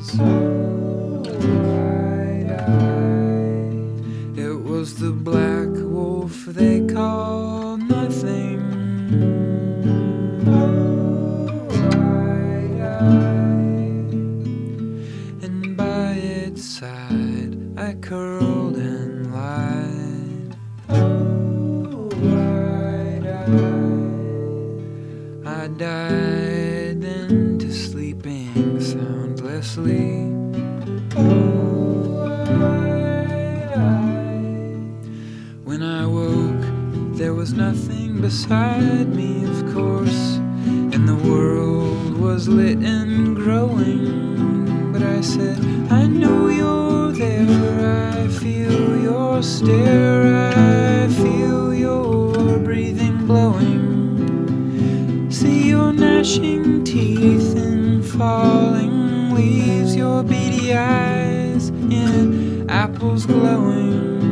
It was the black wolf they called nothing. And by its side I curled and lied. I died into sleeping soundlessly. When I woke, there was nothing beside me, of course, and the world was lit and growing. But I said, I know you're there, I feel your stare, I feel your breathing blowing. See your gnashing teeth and falling leaves, your beady eyes in apples glowing.